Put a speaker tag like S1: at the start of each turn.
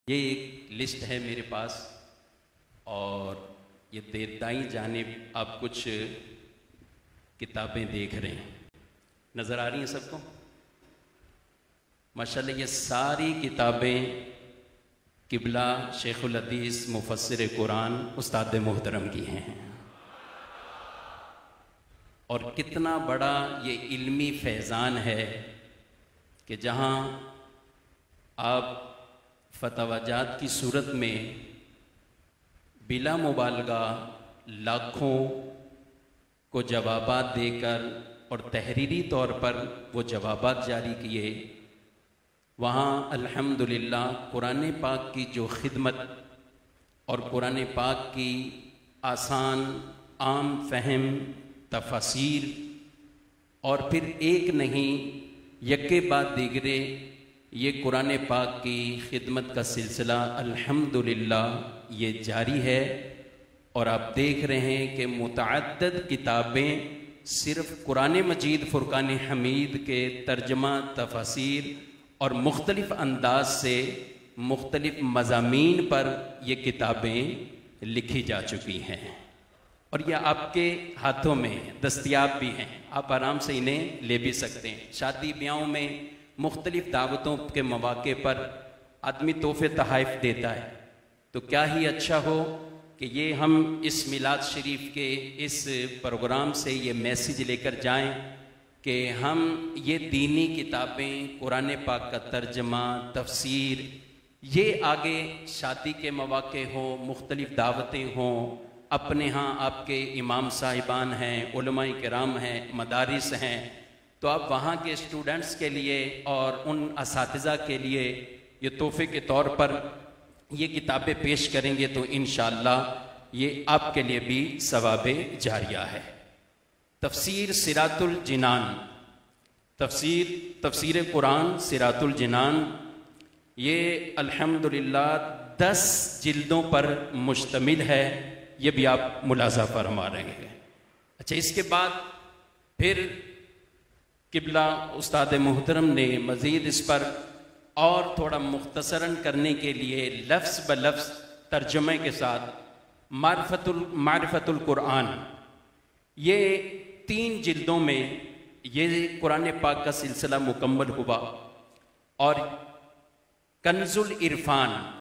S1: ये एक लिस्ट है मेरे पास और ये दाईं जानिब आप कुछ किताबें देख रहे हैं, नज़र आ रही हैं सबको? माशाल्लाह ये सारी किताबें किबला शेखुल हदीस मुफस्सिर कुरान उस्ताद मोहतरम की हैं। और कितना बड़ा ये इल्मी फैज़ान है कि जहाँ आप फतवाजात की सूरत में बिला मुबालगा लाखों को जवाबात देकर और तहरीरी तौर पर वो जवाबात जारी किए। वहाँ अल्हम्दुलिल्लाह कुरान पाक की जो खिदमत और कुरान पाक की आसान आम फहम तफसीर और फिर एक नहीं यके बाद दीगरे ये कुरान पाक की खिदमत का सिलसिला अल्हम्दुलिल्लाह ये जारी है। और आप देख रहे हैं कि मुतअद्दिद किताबें सिर्फ़ कुरान मजीद फ़ुरक़ान हमीद के तर्जमा तफसीर और मुख्तलिफ़ अंदाज से मुख्तलिफ़ मज़ामीन पर ये किताबें लिखी जा चुकी हैं और ये आपके हाथों में दस्तयाब भी हैं। आप आराम से इन्हें ले भी सकते हैं। शादी ब्याहों में मुख्तलिफ़ दावतों के मौके पर आदमी तोहफ़े तोहफ़ देता है, तो क्या ही अच्छा हो कि ये हम इस मिलाद शरीफ के इस प्रोग्राम से ये मैसेज लेकर जाएं कि हम ये दीनी किताबें कुरान पाक का तर्जमा तफसीर ये आगे शादी के मौके हों, मुख्तलिफ़ दावतें हों, अपने यहाँ आपके इमाम साहिबान हैं, उलमाए किराम हैं, मदारिस हैं, तो आप वहाँ के स्टूडेंट्स के लिए और उन असातिज़ा के लिए ये तोहफ़े के तौर पर ये किताबें पेश करेंगे तो इंशाअल्लाह ये आपके लिए भी सवाबे जारिया है। तफसीर सिरातुल जिनान, तफसीर कुरान सिरातुल जिनान, ये अल्हम्दुलिल्लाह 10 जिल्दों पर मुश्तमिल है। ये भी आप मुलाज़ा फरमा रहे हैं। अच्छा, इसके बाद फिर किबला उस्ताद मोहतरम ने मज़ीद इस पर और थोड़ा मुख्तसरन करने के लिए लफ्ज़ ब लफ्ज़ तर्जुमे के साथ मारिफतुल कुरान, ये 3 जिल्दों में ये कुरान पाक का सिलसिला मुकम्मल हुआ। और कंजुल इरफान